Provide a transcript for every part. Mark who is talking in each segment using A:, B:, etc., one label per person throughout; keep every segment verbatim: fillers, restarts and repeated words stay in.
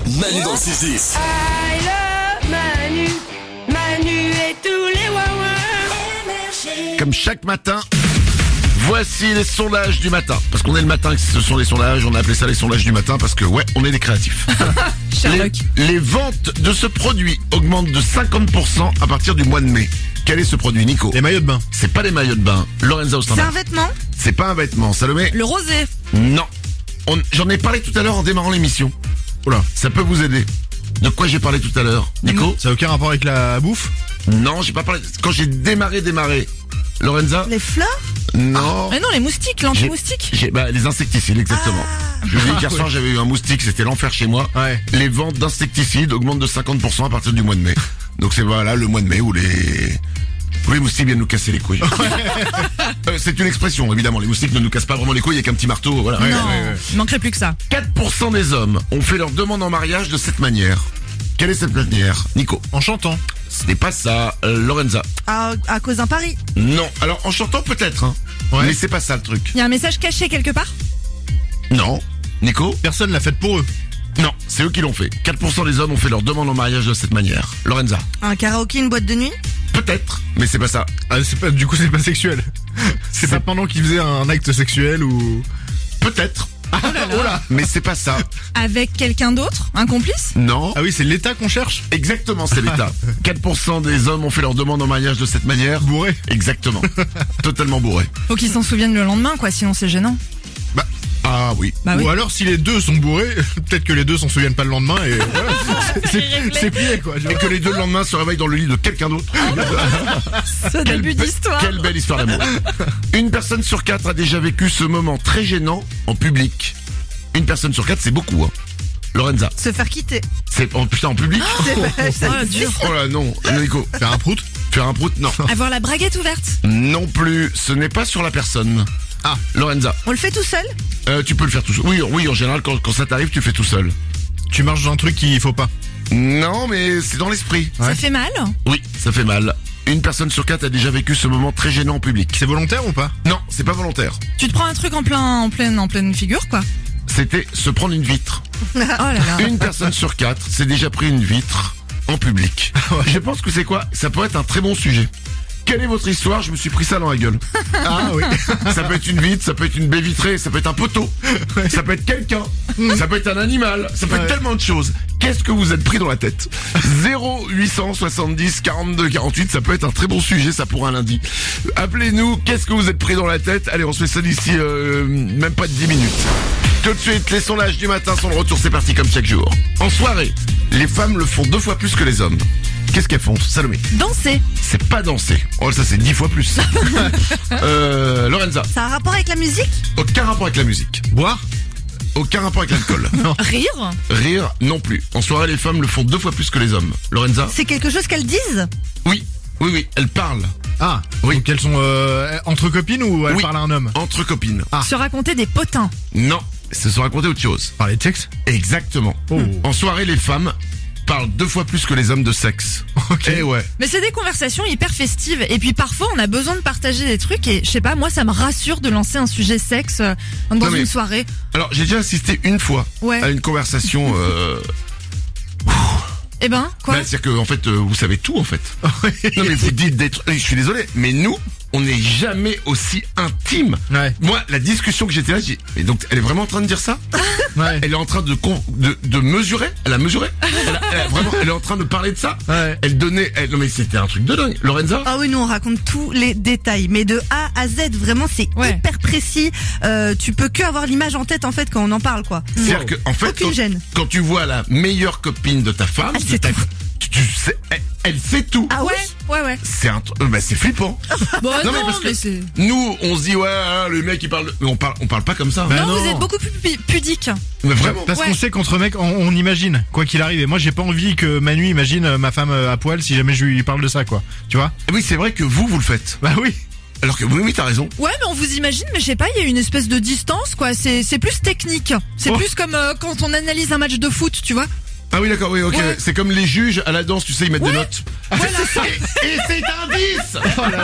A: Manu dans le six dix.
B: I love Manu, Manu et tous les Wawa.
C: Comme chaque matin, voici les sondages du matin. Parce qu'on est le matin, ce sont les sondages, on a appelé ça les sondages du matin parce que ouais, on est des créatifs. les, les ventes de ce produit augmentent de cinquante pour cent à partir du mois de mai. Quel est ce produit, Nico?
D: Les maillots de bain.
C: C'est pas les maillots de bain. Lorenza au
E: C'est
C: standard.
E: un vêtement?
C: C'est pas un vêtement. Salomé?
E: Le rosé.
C: Non. On- J'en ai parlé tout à l'heure en démarrant l'émission. Oula, ça peut vous aider. De quoi j'ai parlé tout à l'heure, Nico?
D: Ça n'a aucun rapport avec la bouffe?
C: Non, j'ai pas parlé. Quand j'ai démarré, démarré. Lorenza?
E: Les fleurs?
C: Non.
E: Mais non, les moustiques, l'anti-moustique.
C: J'ai, bah, les insecticides, exactement. Je vous dis qu'hier soir, j'avais eu un moustique, c'était l'enfer chez moi.
D: Ouais.
C: Les ventes d'insecticides augmentent de cinquante pour cent à partir du mois de mai. Donc c'est voilà le mois de mai où les, où les moustiques viennent nous casser les couilles. Euh, c'est une expression, évidemment. Les moustiques ne nous cassent pas vraiment les couilles avec un petit marteau, voilà.
E: Non,
C: Ouais, ouais, ouais.
E: il manquerait plus que ça.
C: quatre pour cent des hommes ont fait leur demande en mariage de cette manière. Quelle est cette manière, Nico?
D: En chantant.
C: Ce n'est pas ça, euh, Lorenza.
E: À, à cause d'un pari.
C: Non. Alors en chantant peut-être, hein.
D: Ouais.
C: Mais c'est pas ça le truc.
E: Il y a un message caché quelque part?
C: Non. Nico?
D: Personne l'a fait pour eux.
C: Non, c'est eux qui l'ont fait. quatre pour cent des hommes ont fait leur demande en mariage de cette manière. Lorenza?
E: Un karaoké, une boîte de nuit?
C: Peut-être, mais c'est pas ça.
D: Ah, c'est pas, du coup, c'est pas sexuel. C'est pas pendant qu'ils faisaient un acte sexuel ou...
C: Peut-être. Oh là, mais c'est pas ça.
E: Avec quelqu'un d'autre? Un complice?
C: Non.
D: Ah oui, c'est l'État qu'on cherche?
C: Exactement, c'est l'État. quatre pour cent des hommes ont fait leur demande en mariage de cette manière.
D: Bourré.
C: Exactement. Totalement bourré.
E: Faut qu'ils s'en souviennent le lendemain, quoi, sinon c'est gênant.
C: Bah, ah oui.
E: Bah oui.
D: Ou alors, si les deux sont bourrés, peut-être que les deux s'en souviennent pas le lendemain et voilà. C'est- c'est c'est plié, quoi.
C: Et que les deux le lendemain se réveillent dans le lit de quelqu'un d'autre.
E: Ce début
C: be-
E: d'histoire.
C: Quelle belle histoire d'amour. Une personne sur quatre a déjà vécu ce moment très gênant en public. Une personne sur quatre, c'est beaucoup, hein. Lorenza,
E: Se faire quitter.
C: c'est oh, putain en public.
E: C'est Oh, dur.
C: Oh là non, Nico,
D: Faire un prout?
C: faire un prout, non.
E: Avoir la braguette ouverte.
C: Non plus, ce n'est pas sur la personne. Ah, Lorenza,
E: On le fait tout seul?
C: euh, tu peux le faire tout seul. Oui, oui, en général, quand, quand ça t'arrive, tu le fais tout seul.
D: Tu marches dans un truc qu'il faut pas.
C: Non, mais c'est dans l'esprit.
D: Ouais.
E: Ça fait mal?
C: Oui, ça fait mal. Une personne sur quatre a déjà vécu ce moment très gênant en public.
D: C'est volontaire ou pas?
C: Non, c'est pas volontaire.
E: Tu te prends un truc en plein, en pleine, en pleine figure, quoi.
C: C'était se prendre une vitre.
E: Oh là là.
C: Une personne sur quatre s'est déjà pris une vitre en public. Je pense que c'est quoi? Ça peut être un très bon sujet. Quelle est votre histoire? Je me suis pris ça dans la gueule.
D: Ah oui.
C: Ça peut être une vitre, ça peut être une baie vitrée, ça peut être un poteau, ça peut être quelqu'un, ça peut être un animal, ça peut être
D: Ouais.
C: tellement de choses. Qu'est-ce que vous êtes pris dans la tête? Zéro huit cent soixante-dix quarante-deux quarante-huit, ça peut être un très bon sujet, ça pour un lundi. Appelez-nous, qu'est-ce que vous êtes pris dans la tête? Allez, on se fait ça d'ici euh, même pas de dix minutes. Tout de suite, les sondages du matin sont de retour, c'est parti comme chaque jour. En soirée, les femmes le font deux fois plus que les hommes. Qu'est-ce qu'elles font, Salomé?
E: Danser.
C: C'est pas danser. Oh, ça c'est dix fois plus. euh, Lorenza,
E: Ça a un rapport avec la musique?
C: aucun rapport avec la musique.
D: Boire?
C: Aucun rapport avec l'alcool.
E: Rire?
C: Rire, non plus. En soirée, les femmes le font deux fois plus que les hommes. Lorenza?
E: C'est quelque chose qu'elles disent?
C: Oui, oui, oui, elles parlent.
D: Ah.
C: Oui.
D: Donc elles sont euh, entre copines ou elles
C: Oui.
D: parlent à un homme?
C: Entre copines.
D: Ah.
E: Se raconter des potins.
C: Non, se sont raconter autre chose.
D: Parler de sexe?
C: Exactement.
D: Oh.
C: En soirée, les femmes parlent deux fois plus que les hommes de sexe.
D: Ok.
C: Eh ouais.
E: Mais c'est des conversations hyper festives. Et puis parfois, on a besoin de partager des trucs. Et je sais pas, moi, ça me rassure de lancer un sujet sexe euh, dans
C: Non, mais-
E: une soirée.
C: Alors, j'ai déjà assisté une fois
E: Ouais.
C: à une conversation... Euh...
E: Eh ben, quoi?
C: bah, c'est-à-dire que, en fait, euh, vous savez tout, en fait. Non, mais vous dites des trucs... Je suis désolé, mais nous, on n'est jamais aussi intime.
D: Ouais.
C: Moi, la discussion que j'étais là, j'ai... Mais donc, elle est vraiment en train de dire ça?
D: Ouais.
C: Elle est en train de, con- de, de mesurer. Elle a mesuré. Elle, a- elle a vraiment, elle est en train de parler de ça.
D: Ouais.
C: Elle donnait. Elle, non mais c'était un truc de dingue. Lorenza.
E: Ah oui, nous on raconte tous les détails, mais de A à Z, vraiment c'est
F: Ouais.
E: hyper précis. Euh, tu peux que avoir l'image en tête en fait quand on en parle, quoi.
C: C'est-à-dire que en fait,
E: Aucune
C: quand,
E: gêne.
C: quand tu vois la meilleure copine de ta femme,
E: Elle
C: de
E: sait
C: ta-
E: tout.
C: tu, tu sais, elle, elle sait tout.
E: Ah
F: Ouais,
E: oui.
F: ouais, ouais.
C: C'est un, tr- euh, bah c'est flippant.
F: Bon,
C: Non,
F: non,
C: mais parce que-
F: c'est...
C: Nous, on se dit ouais, hein, le mec il parle, mais on parle, on parle pas comme ça.
D: Bah
F: non,
D: non.
F: vous êtes beaucoup plus pu- pudique.
C: Mais vraiment.
D: Parce
F: Ouais.
D: qu'on sait qu'entre mecs, on, on imagine, quoi qu'il arrive. Et moi, j'ai pas envie que Manu imagine euh, ma femme euh, à poil si jamais je lui parle de ça, quoi. Tu vois?
C: Oui, c'est vrai que vous, vous le faites.
D: Bah oui.
C: Alors que oui, oui, t'as raison.
F: Ouais, mais on vous imagine, mais je sais pas, il y a une espèce de distance, quoi. C'est, c'est plus technique. C'est
D: Oh.
F: plus comme euh, quand on analyse un match de foot, tu vois.
C: Ah oui, d'accord, oui, ok.
F: Ouais.
C: C'est comme les juges à la danse, tu sais, ils mettent des
F: Ouais.
C: notes.
F: Voilà.
C: Et, et c'est un dix.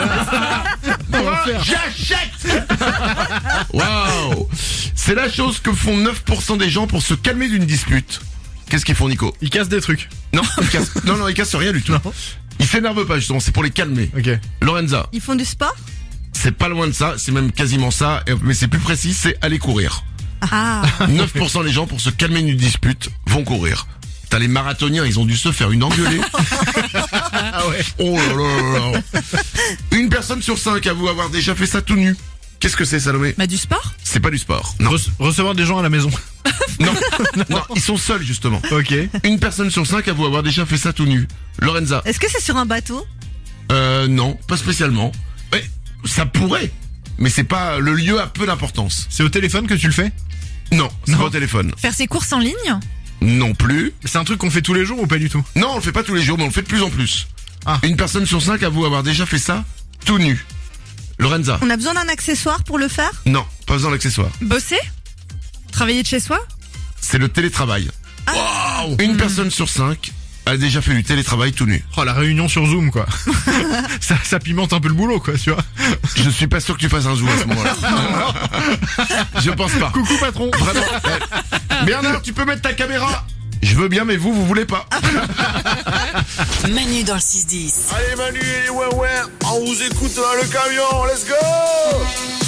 C: Moi, j'achète. Waouh. C'est la chose que font neuf pour cent des gens pour se calmer d'une dispute. Qu'est-ce qu'ils font, Nico?
D: Il casse des trucs.
C: Non, ils cassent, non, non, ils cassent rien du tout. Ils s'énervent pas, justement, c'est pour les calmer.
D: Ok.
C: Lorenza,
F: Ils font du sport?
C: c'est pas loin de ça, c'est même quasiment ça, et- mais c'est plus précis, c'est aller courir.
F: Ah.
C: neuf pour cent des gens, pour se calmer une dispute, vont courir. T'as les marathoniens, ils ont dû se faire une engueulée.
D: Ah ouais.
C: Oh là là là là. Une personne sur cinq avoue avoir déjà fait ça tout nu. Qu'est-ce que c'est, Salomé?
E: Bah du sport.
C: C'est pas du sport. Non,
D: Rece- recevoir des gens à la maison.
C: non, non, ils sont seuls justement.
D: Ok.
C: Une personne sur cinq avoue avoir déjà fait ça tout nu. Lorenza?
F: Est-ce que c'est sur un bateau?
C: Euh, non, pas spécialement. Ouais, ça pourrait, mais c'est pas, le lieu a peu d'importance.
D: C'est au téléphone que tu le fais?
C: Non, c'est
D: Non.
C: pas au téléphone.
E: Faire ses courses en ligne.
C: Non plus.
D: C'est un truc qu'on fait tous les jours ou pas du tout?
C: Non, on le fait pas tous les jours, mais on le fait de plus en plus.
D: Ah.
C: Une personne sur cinq avoue avoir déjà fait ça tout nu. Lorenza?
F: On a besoin d'un accessoire pour le faire?
C: Non, pas besoin d'accessoires.
E: Bosser. Travailler de chez soi.
C: C'est le télétravail. Wow. Une personne sur cinq a déjà fait du télétravail tout nu.
D: Oh, la réunion sur Zoom, quoi. ça, ça pimente un peu le boulot, quoi, tu vois.
C: Je suis pas sûr que tu fasses un zoom à ce moment-là. Je pense pas.
D: Coucou, patron.
C: Vraiment. Eh, Bernard, tu peux mettre ta caméra? Je veux bien, mais vous, vous voulez pas.
A: Manu dans le six dix.
C: Allez Manu et les ouais ouais, on vous écoute dans le camion, let's go.